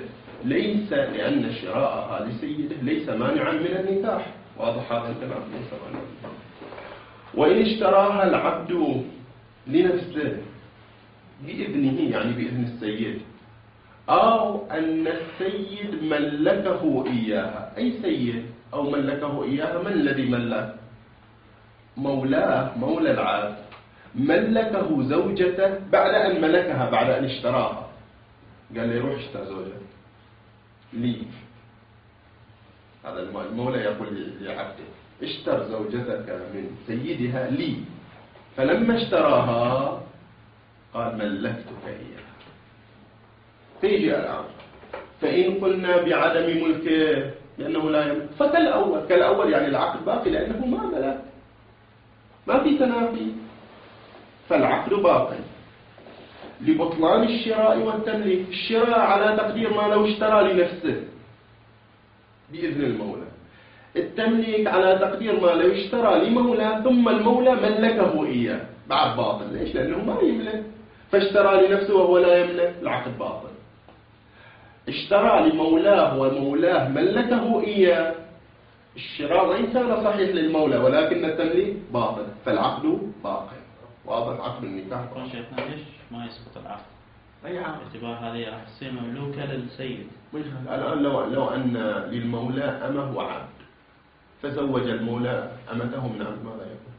ليس مانعا من النكاح. واضح هذا الكلام؟ ليس مانعا. وإن اشتراها العبد لنفسه بإذنه، يعني بإذن السيد، أو أن السيد ملكه إياها. أي سيد أو ملكه إياها؟ من الذي ملك؟ مولاه، مولى العبد ملكه زوجته بعد أن ملكها، بعد أن اشتراها. قال لي روح اشتري زوجتك لي. هذا المولى يقول لعبده اشتر زوجتك من سيدها لي. فلما اشتراها قال ملكتك إياها. فيجي الآن فإن قلنا بعدم ملكه لأنه لا يملك كالأول يعني العقد باقي لأنه ما ملك، ما في تنافي، فالعقد باقي. لبطلان الشراء والتمليك، الشراء على تقدير ما لو اشترى لنفسه بإذن المولى، التمليك على تقدير ما لو اشترى لمولى ثم المولى ملكه إياه، بعد باطل. ليش؟ لأنه ما يملك، فاشترى لنفسه وهو لا يملك، العقد باطل. اشترى لمولاه ومولاه ملكه إياه، الشراء وإن كان صحيح للمولى ولكن التمليك باطل، فالعقد باقي. واضح؟ عقد النكاح. شيخنا ليش ما يسقط العقد؟ أي عقد؟ باعتبار هذه راح تصير مملوكة للسيد. الآن لو أن للمولى أمه وعبد فزوج المولى أمته من عبد، ماذا يكون؟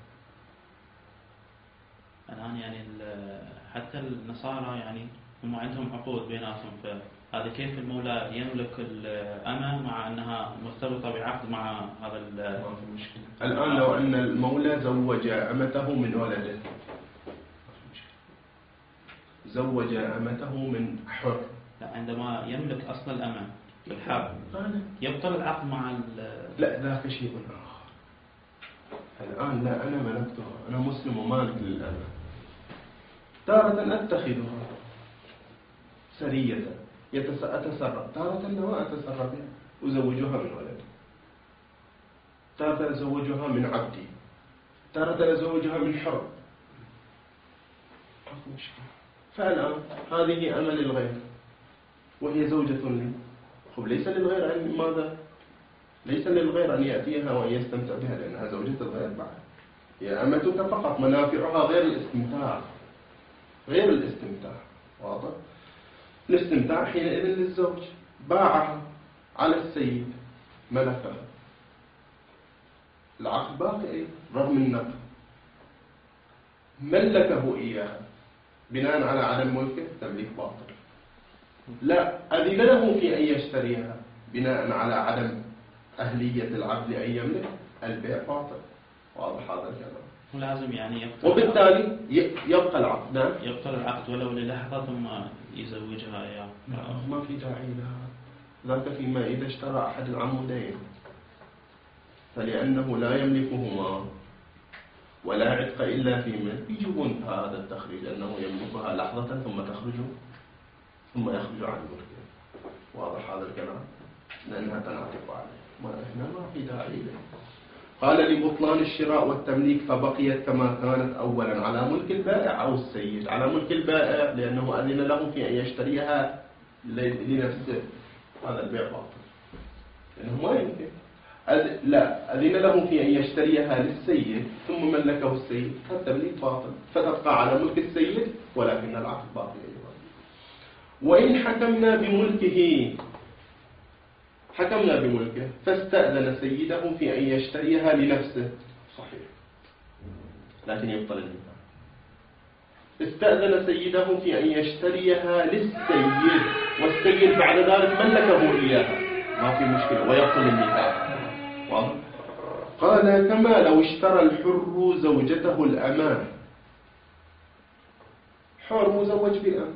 الآن يعني حتى النصارى يعني هم عندهم عقود بيناتهم، فهذا كيف المولى يملك الأمة مع أنها مرتبطة بعقد مع هذا المشكلة. الآن لو أن المولى زوج أمته من ولده، زوج أمته من حر، لا، عندما يملك أصل الأمة بالحق يبطل العقد مع لا، ذاك شيء آخر. الآن لا، أنا ملكتها، أنا مسلم ومالك للأمة، تارة أتخذها سرية أتسرب، تارة ما أتسرب بها، أزوجها من ولدي، تارة أزوجها من عبدي، تارة أزوجها من حر. فالآن هذه أمة للغير وهي زوجة لي، ليس للغير أن ماذا؟ ليس للغير أن يأتيها وأن يستمتع بها لأنها زوجة الغير بعد. هي أمتك فقط، منافعها غير الاستمتاع، غير الاستمتاع. واضح؟ الاستمتاع حينئذ للزوج، باعها على السيد ملكها، العقد باقي رغم النقد، ملكه إياها بناء على عدم ملكه، تمليك باطل. لا، أذن له في أن يشتريها بناء على عدم أهلية العقد لأن يملك، البيع باطل. واضح هذا الكلام؟ ولازم يعني يبطل، وبالتالي يبقى العقد. نعم، يبطل العقد ولو للحظة ثم يزوجها إياه. ما في داعي لها، ذاك فيما إذا اشترى أحد العمودين، فلأنه لا يملكهما ولا عتق إلا في ملك، يجبون هذا التخريج أنه يملكها لحظة ثم تخرج ثم يخرج عن ملكه. واضح هذا الكلام؟ لأنها تنعطف عليه، ما هنا ما في داعي له. قال لبطلان الشراء والتمليك فبقيت كما كانت أولا على ملك البائع أو السيد. على ملك البائع لأنه أذن له في أن يشتريها لنفسه، هذا البيع باطل لأنه ما يمكن. لا، أذن له في أن يشتريها للسيد ثم ملكه السيد، فالتمليك باطل، فتبقى على ملك السيد ولكن العقد باطل أيضا. وإن حكمنا بملكه فاستأذن سيده في أن يشتريها لنفسه، صحيح، لكن يبطل النكاح. استأذن سيده في أن يشتريها للسيد والسيد بعد ذلك ملكه إياها، ما في مشكلة، ويبطل النكاح. واضح؟ قال كما لو اشترى الحر زوجته الأمان، حر مزوج بأم،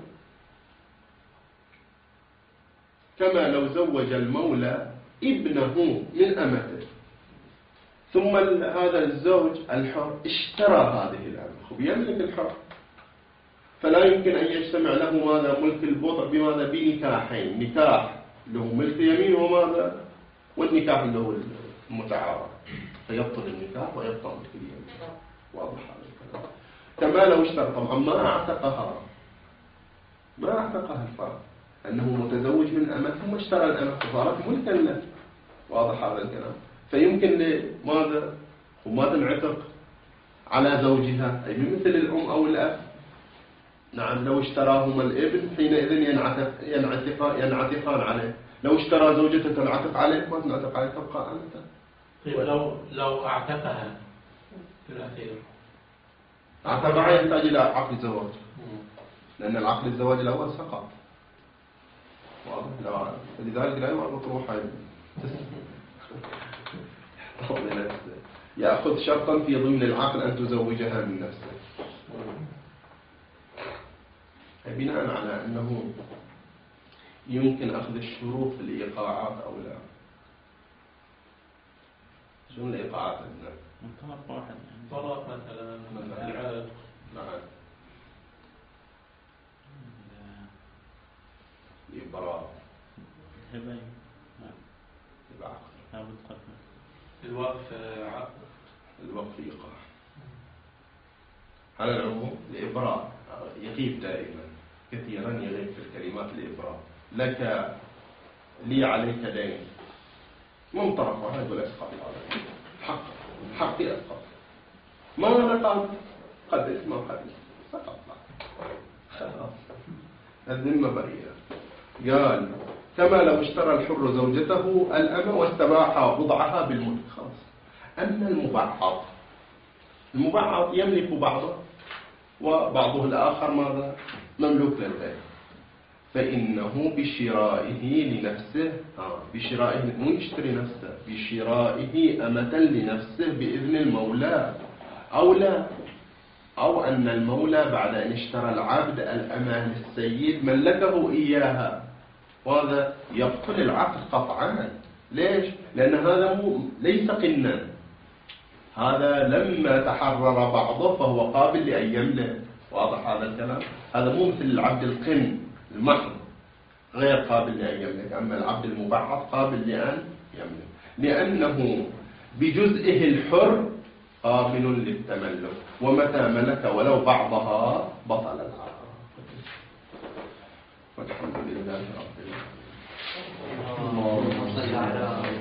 كما لو زوج المولى ابنه من أمته، ثم هذا الزوج الحر اشترى هذه الأمة، يملك الحر، فلا يمكن أن يجتمع له ماذا؟ ملك البضع بماذا؟ بنكاحين، نكاح له ملك يمين وماذا؟ والنكاح له المتعارض، فيبطل النكاح ويبطل ملك اليمين. واضح هذا الكلام؟ كما لو اشترى، طبعا ما اعتقها الفرد، أنه متزوج من أمة ثم اشترى الأمة فصارت ملكا له. واضح هذا الكلام؟ فيمكن ماذا؟ وما تنعتق على زوجها، أي مثل الأم أو الأب. نعم، لو اشتراهما الابن حينئذ ينعتقان عليه، لو اشترى زوجته تنعتق عليه، ما تنعتق عليه، تبقى أنت. لو اعتقها في الأخير، اعتقها يحتاج إلى عقد زواج، لأن العقد الزواج الأول سقط. فلذلك لا يعرض روحا يأخذ شرطا في ضمن العقد أن تزوجها من نفسه. بناء على أنه يمكن أخذ الشروط في الإيقاعات أو لا. شنو الإيقاعات عندنا؟ طلاق واحد يعني. طلاق مثلا العقد. نعم. الإبراء. الهبة. العقد. لابد قبل. الوقف عقد. الوقف إيقاع. على العموم الإبراء يغيب دائما، كثيرا يغيب في الكلمات الإبراء. لك لي عليك دين، من طرفها يقول اسقط عليك حقي اسقط. ما نقل قدس ما قدس سقط خلاص الذمة بريئة. قال كما لو اشترى الحر زوجته الأمة واستباح بضعها بالملك خلاص. أما المبعض يملك بعضه وبعضه الآخر ماذا؟ مملوك للغير، فإنه بشرائه لنفسه بشرائه مو يشتري نفسه، بشرائه أمة لنفسه بإذن المولى أو لا، أو أن المولى بعد أن اشترى العبد الأمة للسيد ملكه إياها، وهذا يبطل العقد قطعا. ليش؟ لأن هذا ليس قنا، هذا لما تحرر بعضه فهو قابل لأن يملك. واضح هذا الكلام؟ هذا مو مثل العبد القن المحض غير قابل لأن يملك، أما العبد المبعض قابل لأن يملك، لأنه بجزئه الحر قابل للتملك، ومتى ملك ولو بعضها بطل العقد. والحمد لله رب العالمين.